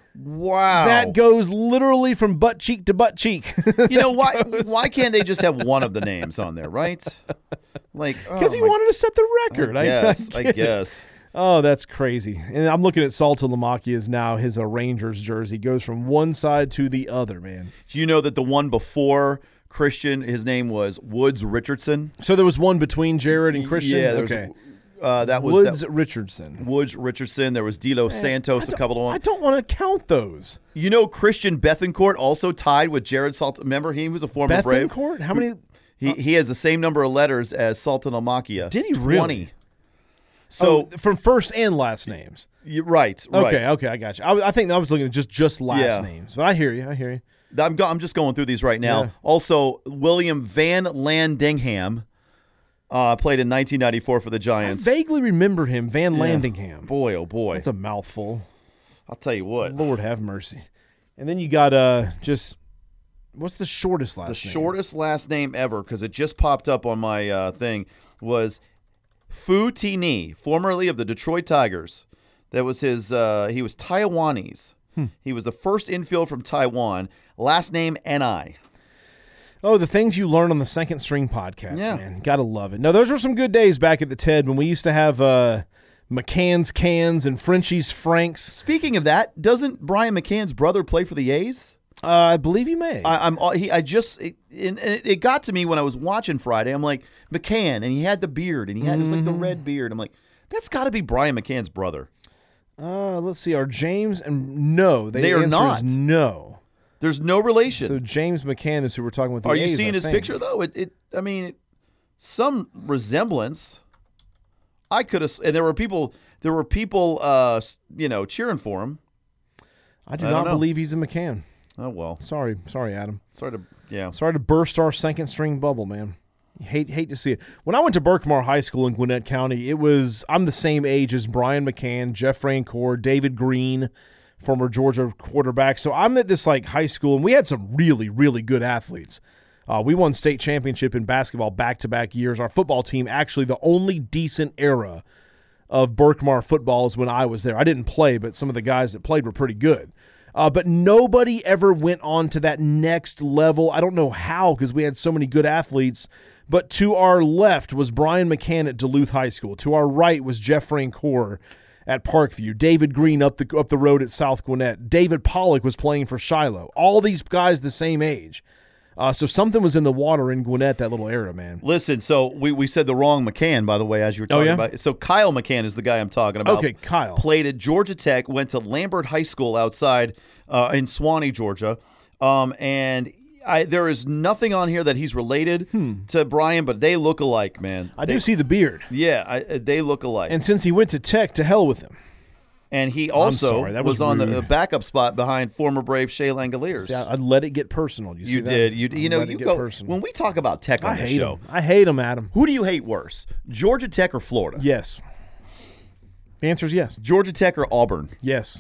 Wow. That goes literally from butt cheek to butt cheek. You know, why why can't they just have one of the names on there, right? Like, Because oh he my- wanted to set the record. I guess. I, get it. guess. Oh, that's crazy. And I'm looking at Saltalamacchia's now, his uh, Rangers jersey goes from one side to the other, man. Do you know that the one before Christian, his name was Woods Richardson? So there was one between Jared and Christian? Yeah, there was, okay. Uh, that was Woods that, Richardson. Woods Richardson. There was Dilo Santos, a couple of I them. don't want to count those. You know, Christian Bethencourt also tied with Jared Salt. Remember, he was a former Brave. Bethencourt? How many? He he has the same number of letters as Saltalamacchia. Did he really? twenty. So oh, from first and last names. You, right, right. Okay, okay, I got you. I, I think I was looking at just just last Yeah. names, but I hear you. I hear you. I'm go, I'm just going through these right now. Yeah. Also, William Van Landingham uh, played in nineteen ninety-four for the I Giants. vaguely remember him, Van Yeah. Landingham. Boy, oh boy, That's a mouthful. I'll tell you what. Lord have mercy. And then you got uh just what's the shortest last The name? shortest last name ever, because it just popped up on my uh, thing, was Fu Tini, formerly of the Detroit Tigers. That was his. Uh, he was Taiwanese. Hmm. He was the first infield from Taiwan. Last name N I. Oh, the things you learn on the Second String podcast, Yeah. man. Gotta love it. No, those were some good days back at the Ted when we used to have uh, McCann's Cans and Frenchie's Franks. Speaking of that, doesn't Brian McCann's brother play for the A's? Uh, I believe you may. I, I'm. He. I just. It, and it, it got to me when I was watching Friday. I'm like, McCann, and he had the beard, and he had it was like the red beard. I'm like, that's got to be Brian McCann's brother. Uh, let's see. Are James and no, they, They are answer is not. No. There's no relation. So James McCann is who we're talking with. The Are you A's, seeing I his think. picture though? It. it I mean, it, some resemblance. I could have, and there were people. There were people, uh, you know, cheering for him. I do I not don't know. believe he's a McCann. Oh well. Sorry, sorry, Adam. Sorry to. Yeah. Sorry to burst our second string bubble, man. Hate hate to see it. When I went to Berkmar High School in Gwinnett County, it was I'm the same age as Brian McCann, Jeff Rancourt, David Green, former Georgia quarterback. So I'm at this like high school, and we had some really, really good athletes. Uh, we won state championship in basketball back-to-back years. Our football team, actually the only decent era of Berkmar football is when I was there. I didn't play, but some of the guys that played were pretty good. Uh, but nobody ever went on to that next level. I don't know how, because we had so many good athletes. But to our left was Brian McCann at Duluth High School. To our right was Jeff Rancourt at Parkview. David Green up the up the road at South Gwinnett. David Pollock was playing for Shiloh. All these guys the same age. Uh, so something was in the water in Gwinnett that little era, man. Listen, so we, we said the wrong McCann, by the way, as you were talking oh, yeah? about. So Kyle McCann is the guy I'm talking about. Okay, Kyle. Played at Georgia Tech, went to Lambert High School outside uh, in Swanee, Georgia. Um, and I, there is nothing on here that he's related hmm. to Brian, but they look alike, man. I they, do see the beard. Yeah, I, they look alike. And since he went to Tech, to hell with him. And he also sorry, that was, was on rude. the backup spot behind former Brave Shea Langoliers. See, I, I let it get personal. You, see you that? did. You, you know, let you it get go, personal. when we talk about Tech on I the hate show, him. I hate him, Adam. Who do you hate worse, Georgia Tech or Florida? Yes. The answer is yes. Georgia Tech or Auburn? Yes.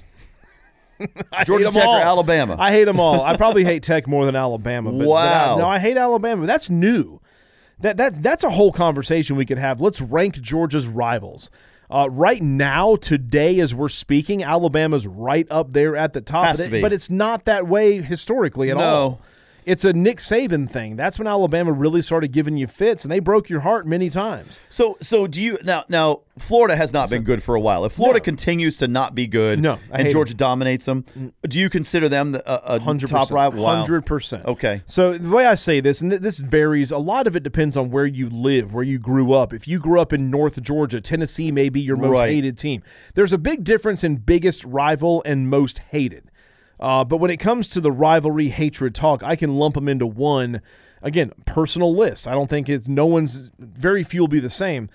Georgia Tech all. or Alabama? I hate them all. I probably hate Tech more than Alabama. But, wow. But I, no, I hate Alabama. That's new. That that That's a whole conversation we could have. Let's rank Georgia's rivals. Uh, right now, today, as we're speaking, Alabama's right up there at the top. Has but, to it, be. but it's not that way historically at no. all. It's a Nick Saban thing. That's when Alabama really started giving you fits, and they broke your heart many times. So, so do you now? Now, Florida has not been good for a while. If Florida No. continues to not be good, No, I and hate Georgia them. dominates them, do you consider them the, a, a one hundred top percent. rival? Wow. one hundred percent. Okay. So the way I say this, and th- this varies, a lot of it depends on where you live, where you grew up. If you grew up in North Georgia, Tennessee may be your most Right. hated team. There's a big difference in biggest rival and most hated. Uh, but when it comes to the rivalry hatred talk, I can lump them into one, again, personal list. I don't think it's no one's, very few will be the same.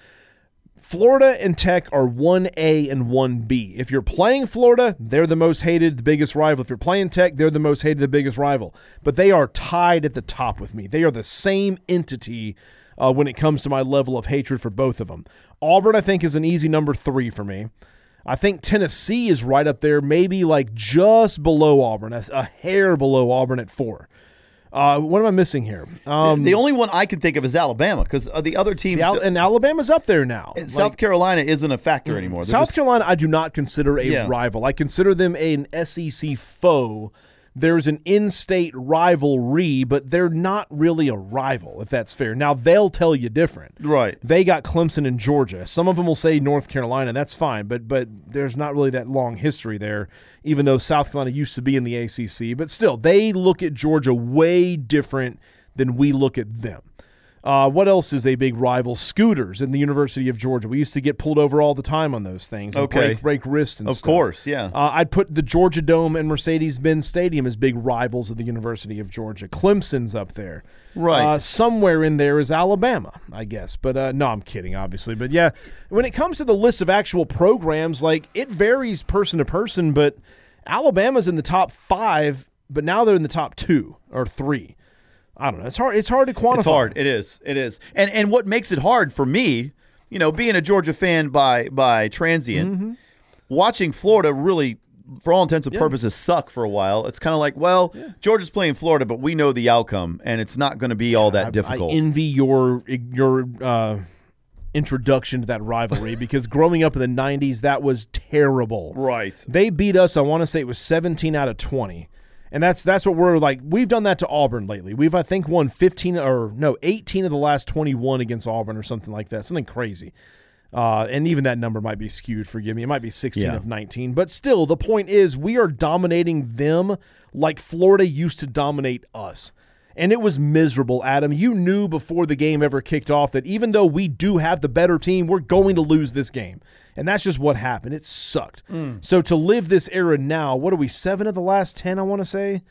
Florida and Tech are one A and one B. If you're playing Florida, they're the most hated, the biggest rival. If you're playing Tech, they're the most hated, the biggest rival. But they are tied at the top with me. They are the same entity uh, when it comes to my level of hatred for both of them. Auburn, I think, is an easy number three for me. I think Tennessee is right up there, maybe like just below Auburn, a, a hair below Auburn at four. Uh, what am I missing here? Um, the only one I can think of is Alabama, because uh, the other teams, the Al- and Alabama's up there now. South like, Carolina isn't a factor anymore. They're South just, Carolina, I do not consider a yeah. rival. I consider them an S E C foe. There's an in-state rivalry, but they're not really a rival, if that's fair. Now, they'll tell you different. Right. They got Clemson and Georgia. Some of them will say North Carolina. That's fine, but but there's not really that long history there, even though South Carolina used to be in the A C C. But still, they look at Georgia way different than we look at them. Uh, what else is a big rival? Scooters in the University of Georgia. We used to get pulled over all the time on those things. And okay. Break, break wrists and of stuff. Of course, yeah. Uh, I'd put the Georgia Dome and Mercedes-Benz Stadium as big rivals of the University of Georgia. Clemson's up there. Right. Uh, somewhere in there is Alabama, I guess. But uh, no, I'm kidding, obviously. But yeah, when it comes to the list of actual programs, like it varies person to person, but Alabama's in the top five, but now they're in the top two or three. I don't know. It's hard. It's hard to quantify. It's hard. It is. It is. And and what makes it hard for me, you know, being a Georgia fan by by transient, mm-hmm. watching Florida really, for all intents and yeah. purposes, suck for a while. It's kind of like, well, yeah. Georgia's playing Florida, but we know the outcome, and it's not going to be all that I, difficult. I envy your your uh, introduction to that rivalry because growing up in the nineties, that was terrible. Right. They beat us. I want to say it was seventeen out of twenty. And that's that's what we're like. We've done that to Auburn lately. We've, I think, won fifteen or no, eighteen of the last twenty-one against Auburn or something like that. Something crazy. Uh, and even that number might be skewed, forgive me. It might be sixteen yeah. of nineteen. But still, the point is we are dominating them like Florida used to dominate us. And it was miserable, Adam. You knew before the game ever kicked off that even though we do have the better team, we're going to lose this game. And that's just what happened. It sucked. Mm. So to live this era now, what are we, seven of the last ten, I want to say?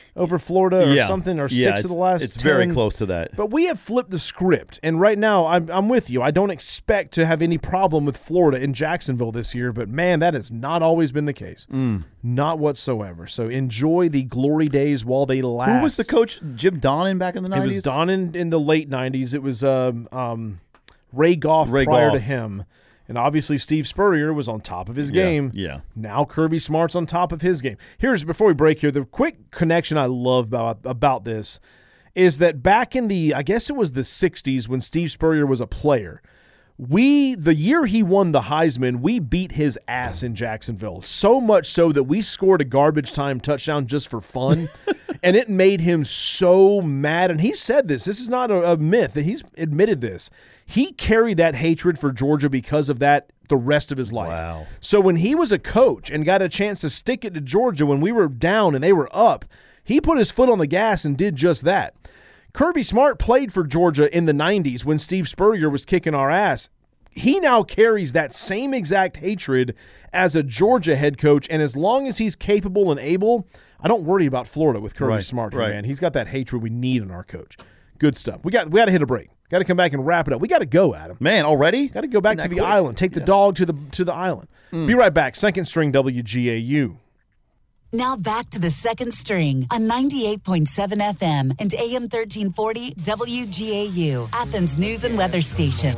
over Florida or yeah. something, or yeah, six of the last It's ten. very close to that. But we have flipped the script, and right now I'm, I'm with you. I don't expect to have any problem with Florida in Jacksonville this year, but, man, that has not always been the case. Mm. Not whatsoever. So enjoy the glory days while they last. Who was the coach? Jim Donnan back in the nineties? It was Donnan in the late nineties. It was um, um, Ray Goff Ray prior Goff. to him. And obviously Steve Spurrier was on top of his Yeah, game. yeah. Now Kirby Smart's on top of his game. Here's, before we break here, the quick connection I love about, about this is that back in the, I guess it was the sixties when Steve Spurrier was a player, we, the year he won the Heisman, we beat his ass in Jacksonville. So much so that we scored a garbage time touchdown just for fun. And it made him so mad. And he said this. This is not a, a myth. He's admitted this. He carried that hatred for Georgia because of that the rest of his life. Wow. So when he was a coach and got a chance to stick it to Georgia when we were down and they were up, he put his foot on the gas and did just that. Kirby Smart played for Georgia in the nineties when Steve Spurrier was kicking our ass. He now carries that same exact hatred as a Georgia head coach, and as long as he's capable and able, I don't worry about Florida with Kirby Right, Smart here, right. man. He's got that hatred we need in our coach. Good stuff. We got we got to hit a break. Got to come back and wrap it up. We got to go, Adam. Man, already? Got to go back That to the quick? island. Take the Yeah. dog to the to the island. Mm. Be right back. Second String W G A U. Now back to the Second String on ninety-eight point seven F M and A M thirteen forty W G A U, Athens News and Weather Station.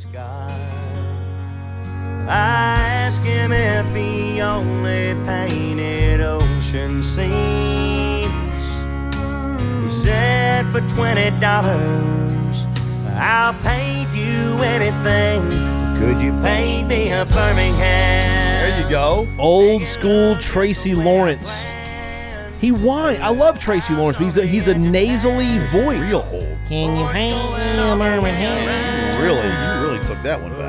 I asked him if he only painted ocean scenes. He said for twenty dollars, I'll paint you anything. Could you paint me a Birmingham? There you go. Old school Tracy Lawrence. He whine. I love Tracy Lawrence, but he's a, he's a nasally voice. Real old. Can you paint me a Birmingham? Really, you really took that one back.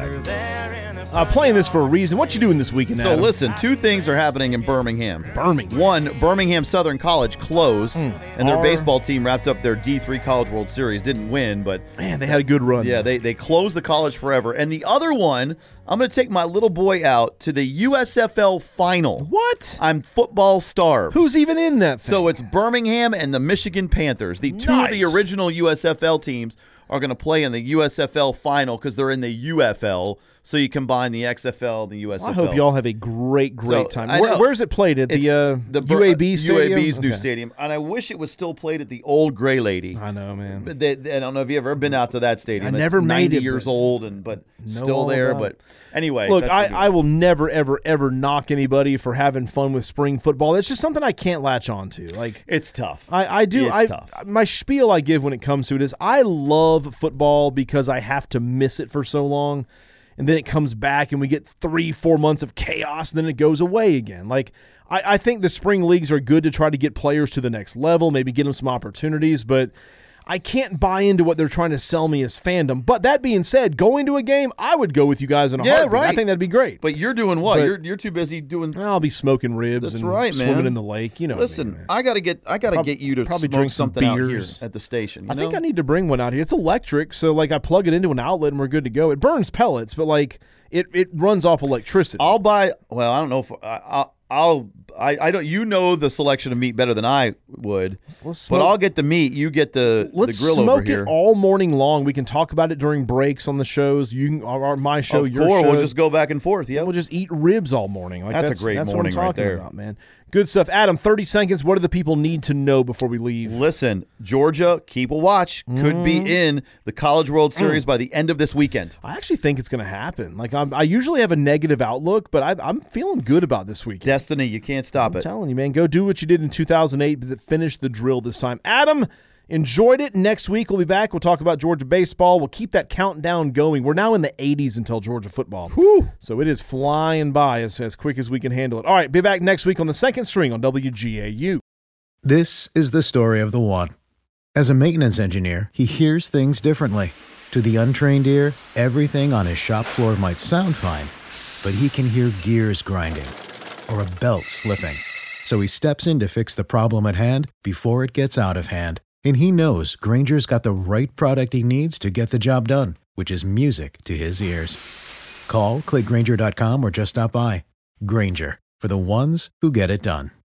Uh, playing this for a reason. What you doing this weekend, So Adam? listen, two things are happening in Birmingham. Birmingham. One, Birmingham Southern College closed, Mm. and their Our- baseball team wrapped up their D three College World Series. Didn't win, but Man, they had a good run. yeah, they, they closed the college forever. And the other one, I'm going to take my little boy out to the U S F L final. What? I'm football starved. Who's even in that thing? So it's Birmingham and the Michigan Panthers. The two of the Nice. original U S F L teams are going to play in the U S F L final because they're in the U F L. So you combine the X F L and the U S F L. I hope y'all have a great, great So, time. I Where, know. where's it played? At It's the, uh, the U A B Stadium? U A B's new Okay. stadium. And I wish it was still played at the old Gray Lady. I know, man. But they, I don't know if you ever been out to that stadium. I It's never made ninety it, years but old and but know still all there. about But it. anyway, Look, that's I, gonna be- I will never, ever, ever knock anybody for having fun with spring football. It's just something I can't latch on to. Like it's tough. I, I do. It's I, tough. My spiel I give when it comes to it is I love football because I have to miss it for so long, and then it comes back and we get three, four months of chaos, and then it goes away again. Like I, I think the spring leagues are good to try to get players to the next level, maybe get them some opportunities, but I can't buy into what they're trying to sell me as fandom. But that being said, going to a game, I would go with you guys in a Yeah, heartbeat. right. I think that'd be great. But you're doing what? But- you're you're too busy doing. I'll be smoking ribs That's and right, man. swimming in the lake. You know. what I Listen, mean, man. I gotta get I gotta Prob- get you to probably smoke drink some something out here beers. at the station. You I think know? I need to bring one out here. It's electric, so like I plug it into an outlet and we're good to go. It burns pellets, but like it, it runs off electricity. I'll buy. Well, I don't know if I, I'll. I'll I, I don't. You know the selection of meat better than I would. let's but smoke- I'll get the meat. You get the Let's the grill smoke over it here. all morning long. We can talk about it during breaks on the shows. You can, or, or my show, of your course, show. we'll just go back and forth. Yeah, We'll just eat ribs all morning. Like That's a that's great that's morning what I'm right talking there. about, man. Good stuff, Adam. Thirty seconds. What do the people need to know before we leave? Listen, Georgia, keep a watch. Could be Mm. in the College World Series by the end of this weekend. I actually think it's going to happen. Like I'm, I usually have a negative outlook, but I, I'm feeling good about this weekend. Destiny, you can't stop I'm it. telling you, man. Go do what you did in two thousand eight, but finish the drill this time. Adam, enjoyed it. Next week we'll be back. We'll talk about Georgia baseball. We'll keep that countdown going. We're now in the eighties until Georgia football. Whew. So it is flying by as, as quick as we can handle it. All right, be back next week on the Second String on W G A U. This is the story of the one. As a maintenance engineer, he hears things differently. To the untrained ear, everything on his shop floor might sound fine, but he can hear gears grinding or a belt slipping. So he steps in to fix the problem at hand before it gets out of hand. And he knows Granger's got the right product he needs to get the job done, which is music to his ears. Call, click Granger dot com, or just stop by. Granger, for the ones who get it done.